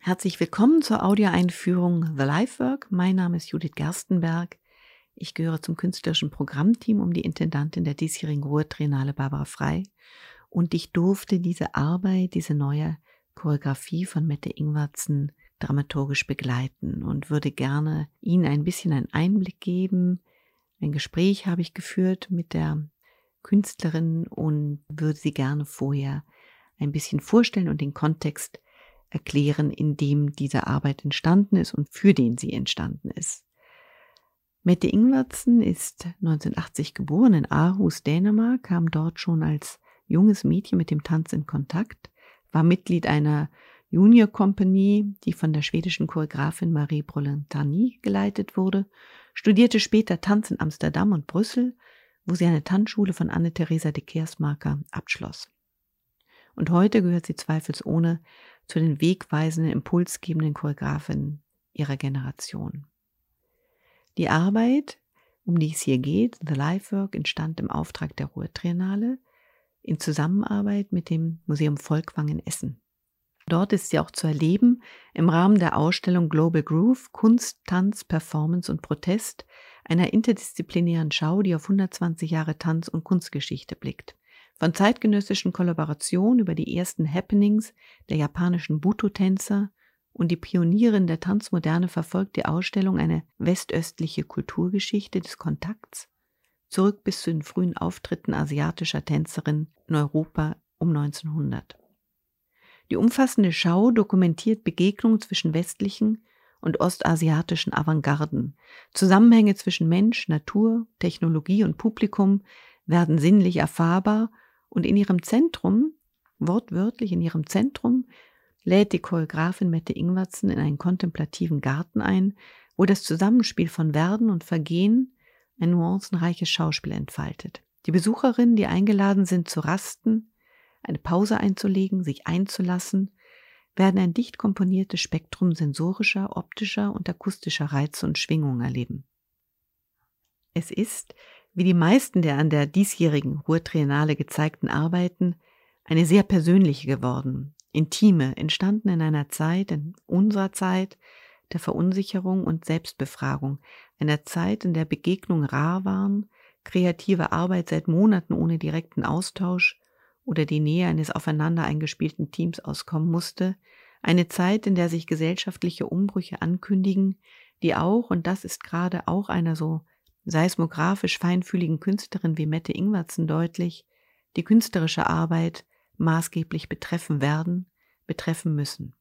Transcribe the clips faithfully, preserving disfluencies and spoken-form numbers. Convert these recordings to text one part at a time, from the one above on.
Herzlich willkommen zur Audioeinführung The Lifework. Mein Name ist Judith Gerstenberg. Ich gehöre zum künstlerischen Programmteam um die Intendantin der diesjährigen Ruhr-Triennale Barbara Frei und ich durfte diese Arbeit, diese neue Choreografie von Mette Ingwertsen dramaturgisch begleiten und würde gerne Ihnen ein bisschen einen Einblick geben. Ein Gespräch habe ich geführt mit der Künstlerin und würde sie gerne vorher ein bisschen vorstellen und den Kontext erklären, in dem diese Arbeit entstanden ist und für den sie entstanden ist. Mette Ingwertsen ist neunzehnhundertachtzig geboren in Aarhus, Dänemark, kam dort schon als junges Mädchen mit dem Tanz in Kontakt, war Mitglied einer Junior Company, die von der schwedischen Choreografin Marie Brolin-Tarny geleitet wurde, studierte später Tanz in Amsterdam und Brüssel, wo sie eine Tanzschule von Anne-Theresa de Keersmaeker abschloss. Und heute gehört sie zweifelsohne zu den wegweisenden, impulsgebenden Choreografinnen ihrer Generation. Die Arbeit, um die es hier geht, The Lifework, entstand im Auftrag der Ruhr-Triennale in Zusammenarbeit mit dem Museum Folkwang in Essen. Dort ist sie auch zu erleben im Rahmen der Ausstellung Global Groove, Kunst, Tanz, Performance und Protest, einer interdisziplinären Schau, die auf hundertzwanzig Jahre Tanz- und Kunstgeschichte blickt. Von zeitgenössischen Kollaborationen über die ersten Happenings der japanischen Buto-Tänzer und die Pionierin der Tanzmoderne verfolgt die Ausstellung eine westöstliche Kulturgeschichte des Kontakts, zurück bis zu den frühen Auftritten asiatischer Tänzerinnen in Europa um neunzehnhundert. Die umfassende Schau dokumentiert Begegnungen zwischen westlichen und ostasiatischen Avantgarden. Zusammenhänge zwischen Mensch, Natur, Technologie und Publikum werden sinnlich erfahrbar und in ihrem Zentrum, wortwörtlich in ihrem Zentrum, lädt die Choreografin Mette Ingwertsen in einen kontemplativen Garten ein, wo das Zusammenspiel von Werden und Vergehen ein nuancenreiches Schauspiel entfaltet. Die Besucherinnen, die eingeladen sind zu rasten, eine Pause einzulegen, sich einzulassen, werden ein dicht komponiertes Spektrum sensorischer, optischer und akustischer Reize und Schwingungen erleben. Es ist, wie die meisten der an der diesjährigen Ruhr-Triennale gezeigten Arbeiten, eine sehr persönliche geworden, intime, entstanden in einer Zeit, in unserer Zeit, der Verunsicherung und Selbstbefragung, einer Zeit, in der Begegnungen rar waren, kreative Arbeit seit Monaten ohne direkten Austausch oder die Nähe eines aufeinander eingespielten Teams auskommen musste, eine Zeit, in der sich gesellschaftliche Umbrüche ankündigen, die auch, und das ist gerade auch einer so seismografisch feinfühligen Künstlerin wie Mette Ingwertsen deutlich, die künstlerische Arbeit maßgeblich betreffen werden, betreffen müssen.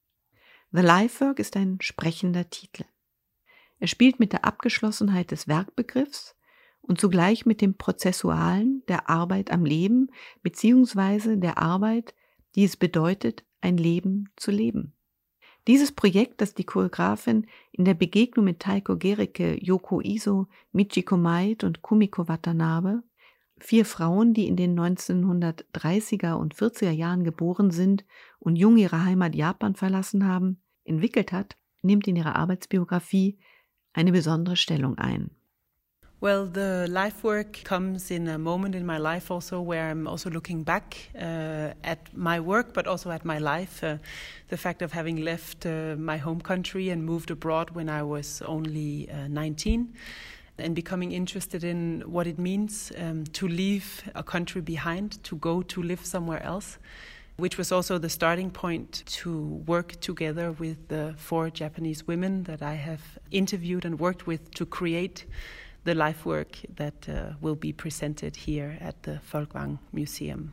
The Lifework ist ein sprechender Titel. Er spielt mit der Abgeschlossenheit des Werkbegriffs und zugleich mit dem Prozessualen der Arbeit am Leben beziehungsweise der Arbeit, die es bedeutet, ein Leben zu leben. Dieses Projekt, das die Choreografin in der Begegnung mit Taiko Gericke, Yoko Iso, Michiko Maid und Kumiko Watanabe, vier Frauen, die in den neunzehnhundertdreißiger und vierziger Jahren geboren sind und jung ihre Heimat Japan verlassen haben, entwickelt hat, nimmt in ihrer Arbeitsbiografie eine besondere Stellung ein. Well, the life work comes in a moment in my life also where I'm also looking back uh, at my work, but also at my life. Uh, the fact of having left uh, my home country and moved abroad when I was only uh, nineteen and becoming interested in what it means um, to leave a country behind, to go to live somewhere else, which was also the starting point to work together with the four Japanese women that I have interviewed and worked with to create the life work that uh, will be presented here at the Folkwang Museum.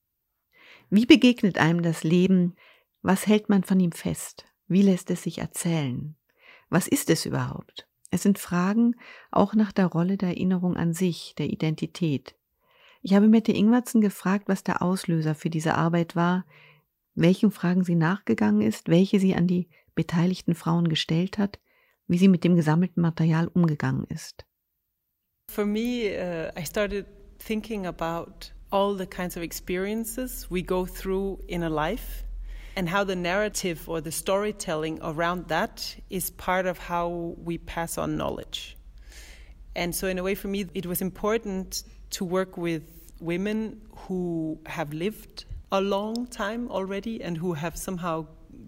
Wie begegnet einem das Leben? Was hält man von ihm fest? Wie lässt es sich erzählen? Was ist es überhaupt? Es sind Fragen auch nach der Rolle der Erinnerung an sich, der Identität. Ich habe Mette Ingwertsen gefragt, was der Auslöser für diese Arbeit war, welchen Fragen sie nachgegangen ist, welche sie an die beteiligten Frauen gestellt hat, wie sie mit dem gesammelten Material umgegangen ist. For me, uh, I started thinking about all the kinds of experiences we go through in a life and how the narrative or the storytelling around that is part of how we pass on knowledge. And so in a way for me, it was important to work with women who have lived a long time already and who have somehow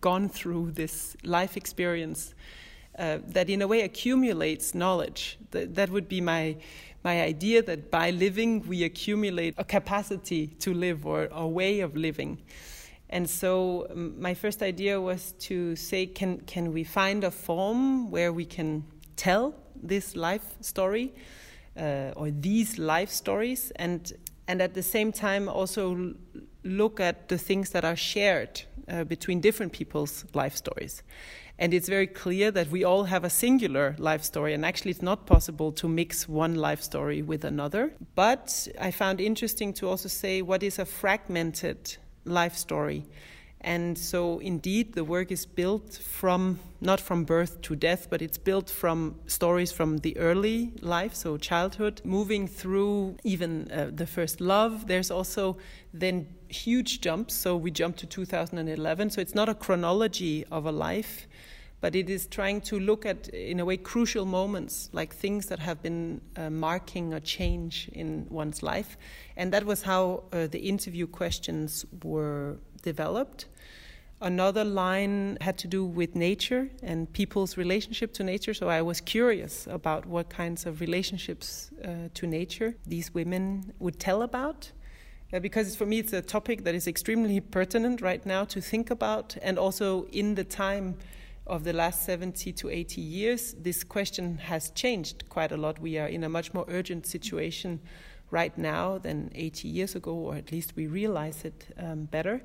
gone through this life experience uh, that in a way accumulates knowledge. That, that would be my my idea, that by living we accumulate a capacity to live, or a way of living. And so um, my first idea was to say, can can we find a form where we can tell this life story, uh, or these life stories, and and at the same time also look at the things that are shared uh, between different people's life stories. And it's very clear that we all have a singular life story, and actually it's not possible to mix one life story with another. But I found interesting to also say, what is a fragmented life story? And so indeed the work is built from, not from birth to death, but it's built from stories from the early life, so childhood, moving through even uh, the first love. There's also then huge jumps, so we jump to two thousand eleven, so it's not a chronology of a life, but it is trying to look at, in a way, crucial moments, like things that have been uh, marking a change in one's life. And that was how uh, the interview questions were developed. Another line had to do with nature and people's relationship to nature. So I was curious about what kinds of relationships uh, to nature these women would tell about. Uh, because for me it's a topic that is extremely pertinent right now to think about. And also in the time of the last seventy to eighty years, this question has changed quite a lot. We are in a much more urgent situation right now than eighty years ago, or at least we realize it um, better.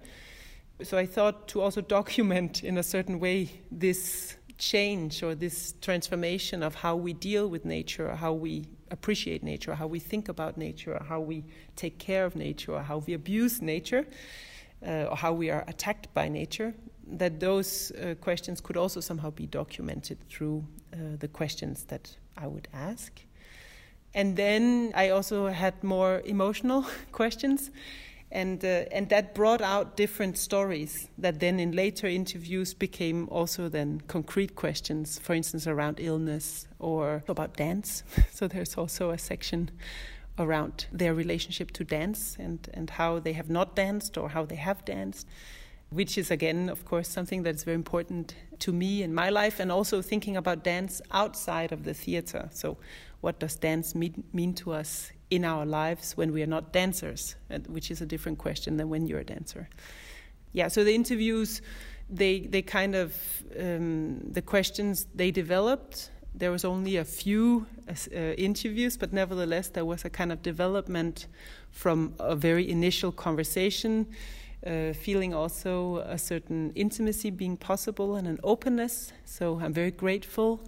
So I thought to also document in a certain way this change or this transformation of how we deal with nature, or how we appreciate nature, or how we think about nature, or how we take care of nature, or how we abuse nature, uh, or how we are attacked by nature, that those uh, questions could also somehow be documented through uh, the questions that I would ask. And then I also had more emotional questions. And uh, and that brought out different stories that then in later interviews became also then concrete questions, for instance, around illness or about dance. So there's also a section around their relationship to dance and, and how they have not danced or how they have danced, which is, again, of course, something that's very important to me in my life, and also thinking about dance outside of the theater. So what does dance mean, mean to us in our lives when we are not dancers, which is a different question than when you're a dancer. Yeah, so the interviews, they they kind of, um, the questions they developed, there was only a few uh, interviews, but nevertheless there was a kind of development from a very initial conversation, uh, feeling also a certain intimacy being possible and an openness. So I'm very grateful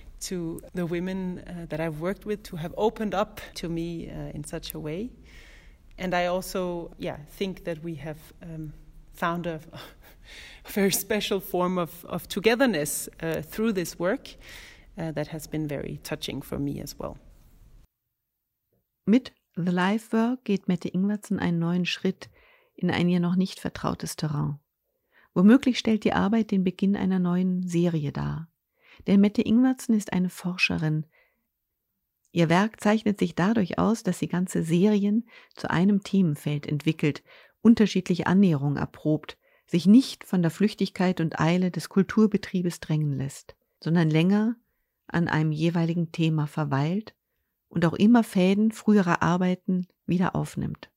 to the women uh, that I've worked with to have opened up to me uh, in such a way. And I also, yeah, think that we have um, found a, a very special form of, of togetherness uh, through this work uh, that has been very touching for me as well. Mit The Life Work geht Mette Ingwertsen einen neuen Schritt in ein ihr noch nicht vertrautes Terrain. Womöglich stellt die Arbeit den Beginn einer neuen Serie dar. Denn Mette Ingwertsen ist eine Forscherin. Ihr Werk zeichnet sich dadurch aus, dass sie ganze Serien zu einem Themenfeld entwickelt, unterschiedliche Annäherungen erprobt, sich nicht von der Flüchtigkeit und Eile des Kulturbetriebes drängen lässt, sondern länger an einem jeweiligen Thema verweilt und auch immer Fäden früherer Arbeiten wieder aufnimmt.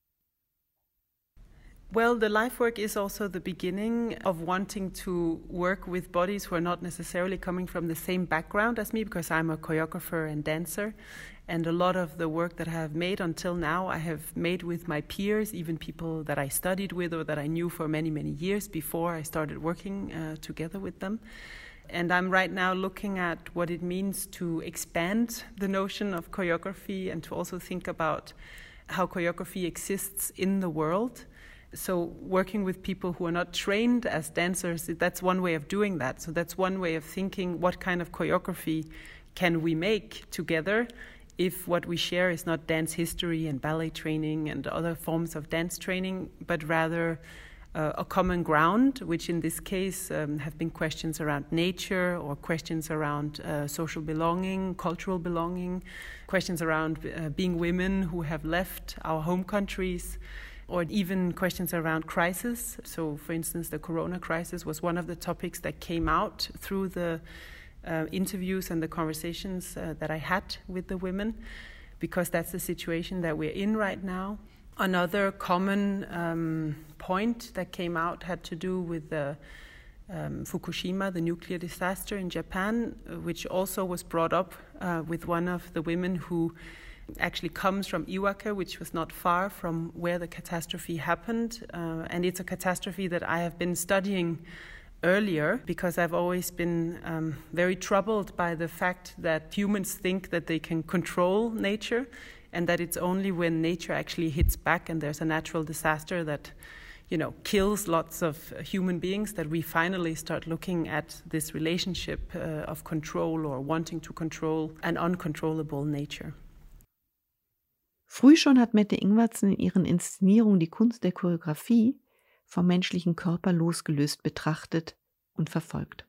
Well, the life work is also the beginning of wanting to work with bodies who are not necessarily coming from the same background as me, because I'm a choreographer and dancer. And a lot of the work that I have made until now, I have made with my peers, even people that I studied with or that I knew for many, many years before I started working uh, together with them. And I'm right now looking at what it means to expand the notion of choreography and to also think about how choreography exists in the world. So working with people who are not trained as dancers, that's one way of doing that. So that's one way of thinking, what kind of choreography can we make together if what we share is not dance history and ballet training and other forms of dance training, but rather uh, a common ground, which in this case um, have been questions around nature or questions around uh, social belonging, cultural belonging, questions around uh, being women who have left our home countries, or even questions around crisis. So, for instance, the corona crisis was one of the topics that came out through the uh, interviews and the conversations uh, that I had with the women, because that's the situation that we're in right now. Another common um, point that came out had to do with the um, Fukushima, the nuclear disaster in Japan, which also was brought up uh, with one of the women who actually comes from Iwaka, which was not far from where the catastrophe happened. Uh, and it's a catastrophe that I have been studying earlier, because I've always been um, very troubled by the fact that humans think that they can control nature, and that it's only when nature actually hits back and there's a natural disaster that, you know, kills lots of human beings, that we finally start looking at this relationship uh, of control or wanting to control an uncontrollable nature. Früh schon hat Mette Ingwertsen in ihren Inszenierungen die Kunst der Choreografie vom menschlichen Körper losgelöst betrachtet und verfolgt.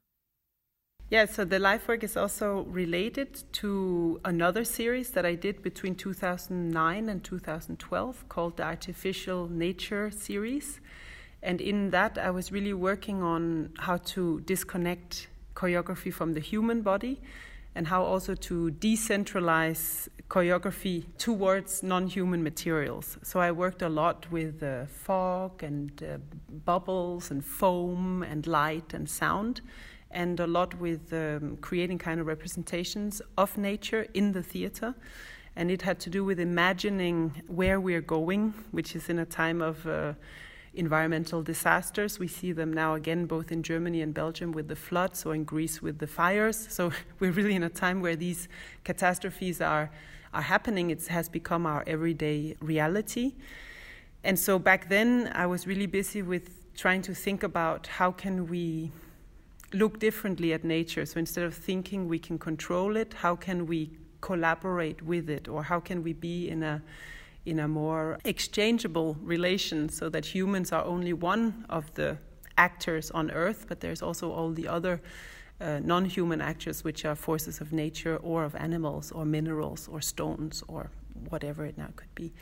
Yeah, so the life work is also related to another series that I did between two thousand nine and two thousand twelve called the Artificial Nature series. And in that I was really working on how to disconnect choreography from the human body, and how also to decentralize choreography towards non-human materials. So I worked a lot with uh, fog and uh, bubbles and foam and light and sound, and a lot with um, creating kind of representations of nature in the theater. And it had to do with imagining where we're going, which is in a time of uh, environmental disasters. We see them now again both in Germany and Belgium with the floods, or in Greece with the fires. So we're really in a time where these catastrophes are, are happening. It has become our everyday reality. And so back then I was really busy with trying to think about how can we look differently at nature. So instead of thinking we can control it, how can we collaborate with it, or how can we be in a in a more exchangeable relation, so that humans are only one of the actors on Earth, but there's also all the other uh, non-human actors, which are forces of nature or of animals or minerals or stones or whatever it now could be.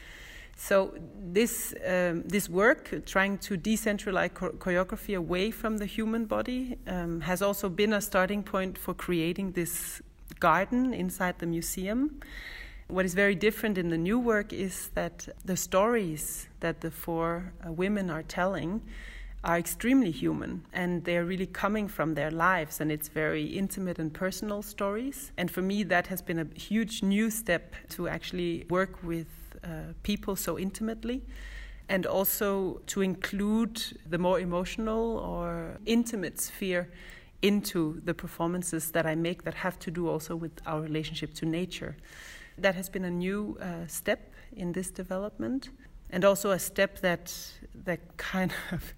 So this um, this work, trying to decentralize cho- choreography away from the human body, um, has also been a starting point for creating this garden inside the museum. What is very different in the new work is that the stories that the four uh, women are telling are extremely human, and they're really coming from their lives, and it's very intimate and personal stories. And for me, that has been a huge new step to actually work with uh, people so intimately, and also to include the more emotional or intimate sphere into the performances that I make that have to do also with our relationship to nature. That has been a new uh, step in this development, and also a step that that kind of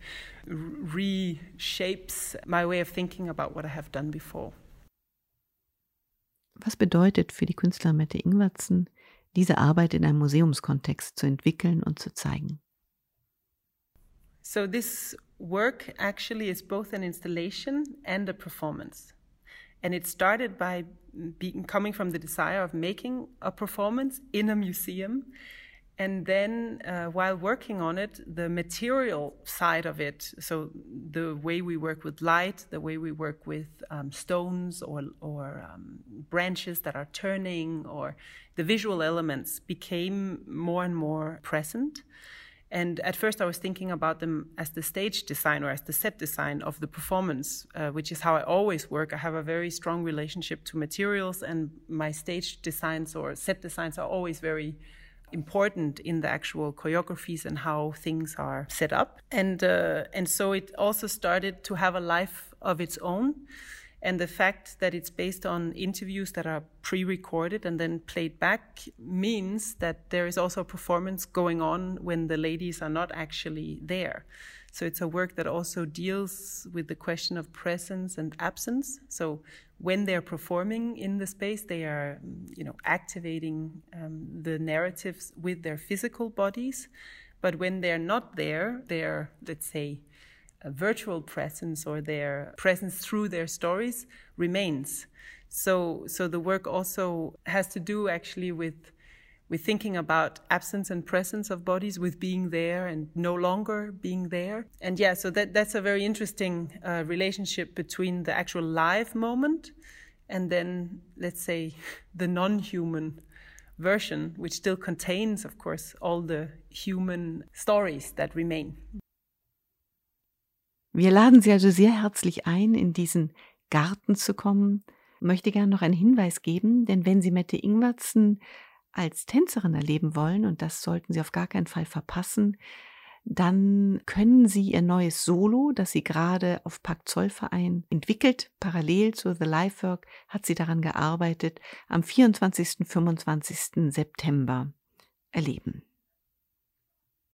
reshapes my way of thinking about what I have done before. Was bedeutet für die Künstlerin Mette Ingwertsen, diese Arbeit in einem Museumskontext zu entwickeln und zu zeigen? So this work actually is both an installation and a performance. And it started by being, coming from the desire of making a performance in a museum. And then uh, while working on it, the material side of it, so the way we work with light, the way we work with um, stones or, or um, branches that are turning, or the visual elements became more and more present. And at first I was thinking about them as the stage design or as the set design of the performance, uh, which is how I always work. I have a very strong relationship to materials, and my stage designs or set designs are always very important in the actual choreographies and how things are set up. And, uh, and so it also started to have a life of its own. And the fact that it's based on interviews that are pre-recorded and then played back means that there is also a performance going on when the ladies are not actually there. So it's a work that also deals with the question of presence and absence. So when they're performing in the space, they are, you know, activating um, the narratives with their physical bodies. But when they're not there, they're, let's say, a virtual presence or their presence through their stories remains. So, so the work also has to do actually with we're thinking about absence and presence of bodies with being there and no longer being there. And yeah, so that that's a very interesting uh, relationship between the actual live moment and then, let's say, the non-human version, which still contains, of course, all the human stories that remain. Wir laden Sie also sehr herzlich ein, in diesen Garten zu kommen. Ich möchte gerne noch einen Hinweis geben, denn wenn Sie Mette Ingwertsen als Tänzerin erleben wollen, und das sollten Sie auf gar keinen Fall verpassen, dann können Sie Ihr neues Solo, das sie gerade auf Pakt Zollverein entwickelt, parallel zu The Lifework, hat sie daran gearbeitet, am vierundzwanzigsten und fünfundzwanzigsten September erleben.